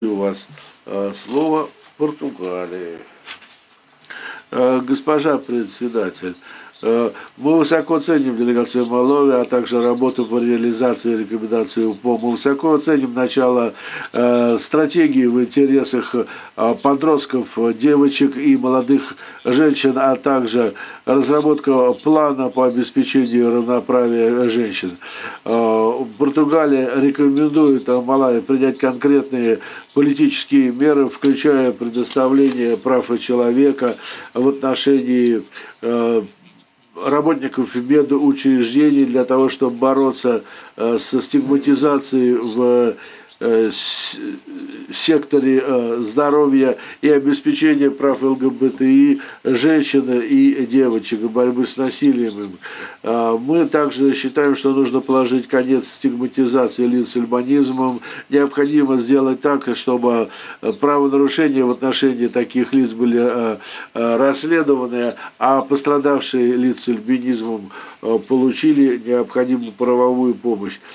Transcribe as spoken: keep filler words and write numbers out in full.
У вас э, слово Португалии. Э, Госпожа председатель, э, мы высоко ценим делегацию Молдовы, а также работу по реализации рекомендаций УПО. Мы высоко ценим начало э, стратегии в интересах э, подростков, девочек и молодых женщин, а также разработка плана по обеспечению равноправия женщин. Э, Португалия рекомендует Малайи принять конкретные политические меры, включая предоставление прав человека в отношении э, работников медучреждений для того, чтобы бороться э, со стигматизацией в э, с, секторе э, здоровья и обеспечения прав ЛГБТИ женщин и девочек, и борьбы с насилием. Э, мы также считаем, что нужно положить конец стигматизации лиц с альбинизмом. Необходимо сделать так, чтобы правонарушения в отношении таких лиц были э, э, расследованы, а пострадавшие лица с альбинизмом получили необходимую правовую помощь.